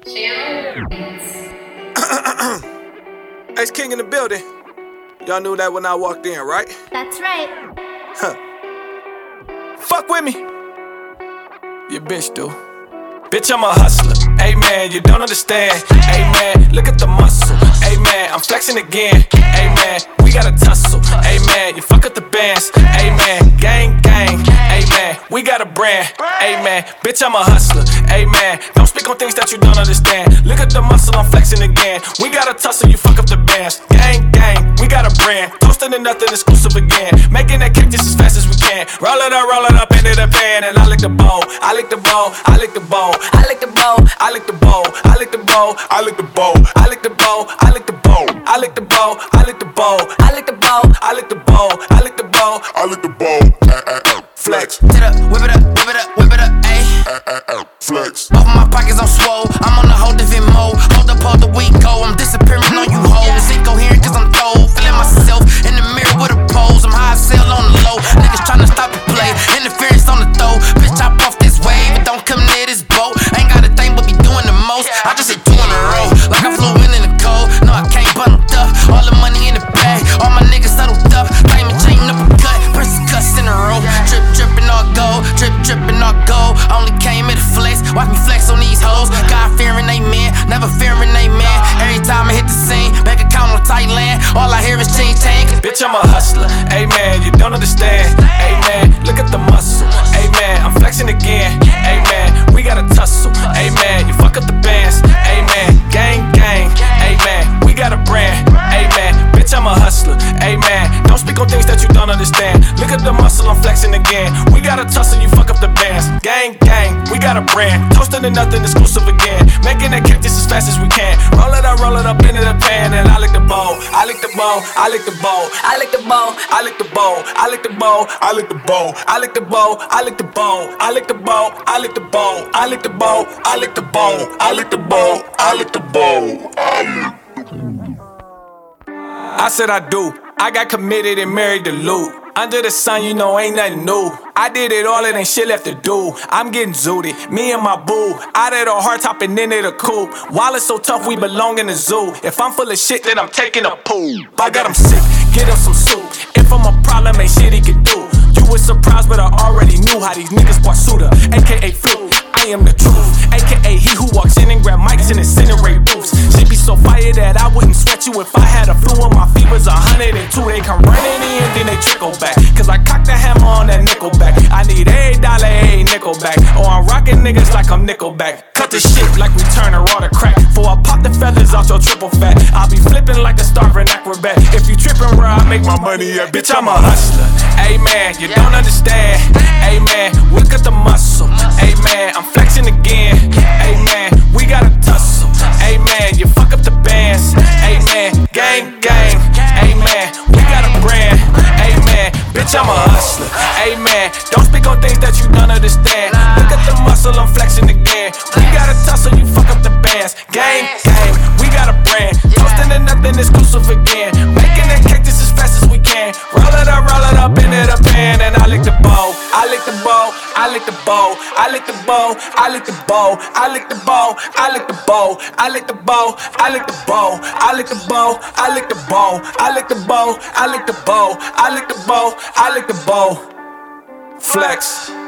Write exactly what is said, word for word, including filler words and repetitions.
Ace King in the building. Y'all knew that when I walked in, right? That's right. Huh. Fuck with me. You bitch do. Bitch, I'm a hustler. Amen, you don't understand. Amen, look at the muscle. Amen, I'm flexing again. Amen, we gotta tussle. Amen, you fuck up the bands. Amen, gang, gang. Amen, we got a brand. Amen, bitch, I'm a hustler. Amen, don't speak on things that you don't understand. Look at the muscle, I'm flexing again. We gotta tussle, you fuck up the bands. Gang, gang, we got a brand. Toasting to nothing exclusive again. Making that cake just as fast as we can. Roll it up, roll it up into the pan. And I lick the bowl, I lick the bowl, I lick the bowl. I lick the bowl, I lick the bowl, I lick the bowl, I lick the bowl, I lick the bowl, I lick the bowl, I lick the bowl, I lick the bowl, I lick the bowl, I lick the bowl, I lick the bowl, I lick the bowl, flex. Whip it up, whip it up, whip it up, whip it up, ayy. Flex. Off my pockets, I'm swole. I'm on a whole different mode. Hold up, hold the week go. I'm disappearing on you hoes. Incoherent cause I'm told. Feeling myself in the mirror with a pose. I'm high sail on the low. Niggas tryna stop the play. Interference on the throw. Bitch, hop off this wave. But don't come near this boat. Ain't got a thing but be doing the most. I just hit two in a row. Like I flew in in the cold. No, I can't bundle up. All the money in the bag. All my niggas settled up. Diamond chain up a cut. Princess cuts in a row. Drip, drippin' all gold. Drip, drippin' all gold. Only came here to flex. Watch me flex on these hoes. God fearing they man. Never fearing they man. Every time I hit the scene. Bank account on Thailand. All I hear is ching tang. Bitch, I'm a hustler. Amen, you don't understand. Amen, look at the muscle. Amen, I'm flexing again. Amen, we gotta tussle. Amen, you fuck up the bands. Amen, gang, gang. Amen, we got a brand. Amen, bitch, I'm a hustler. Amen, don't speak on things that you don't understand. Look at the muscle, I'm flexing again. We gotta tussle, you fuck up the bands. Gang, gang, we got a brand. Toasting to nothing exclusive again. Making that cake just as fast as we can. Roll it up, roll it up into the pan. And I lick the bowl, I lick the bowl, I lick the bowl, I lick the bowl, I lick the bowl, I lick the bowl, I lick the bowl, I lick the bowl, I lick the bowl, I lick the bowl, I lick the bowl, I lick the bowl, I lick the bowl, I lick the bowl, I lick the bowl, I I said I do. I got committed and married to Luke. Under the sun, you know, ain't nothing new. I did it all, it ain't shit left to do. I'm getting zooted, me and my boo. Out of the heart, hopping into the coupe. Wallet's so tough, we belong in the zoo. If I'm full of shit, then I'm taking a poop. I got him sick, get him some soup. If I'm a problem, ain't shit he can do. You was surprised, but I already knew how these niggas bought Suda, A K A Fluke. I am the truth, A K A he who walks in and grab mics and incinerate roofs. She be so fire that I wouldn't sweat you if I had a flu on my feet was a hundred and two. They come running in, then they trickle back. Cause I cocked the hammer on that nickelback. I need every dollar, every nickel back. Oh, I'm rocking niggas like I'm nickelback. Cut the shit like we turn a raw to crack. Before I pop the feathers out your triple fat. I'll be flipping like a starving acrobat. If you tripping where I make my money at, bitch, I'm a hustler. Amen, you don't understand. Amen, look at the muscle. Amen, I'm flexing again. Amen, we gotta tussle. Amen, you fuck up the bands. Amen, gang, gang. Amen, we got a brand. Amen, bitch, I'm a hustler. Amen, don't speak on things that you don't understand. Look at the muscle, I'm flexing again. We gotta tussle, you fuck up the bands. Gang, gang, we got a brand. Toasting to nothing exclusive again. Making that cake just as fast as we can. Roll it up, roll it up into the pan. And I lick the bowl, I lick the bowl, I lick the bowl, I lick the bowl, I lick the bowl, I lick the bowl, I lick the bowl, I lick the bowl, I lick the bowl, I lick the bowl, I lick the bowl, I lick the bowl, I lick the bowl, I lick the bowl, I lick the bowl. Flex.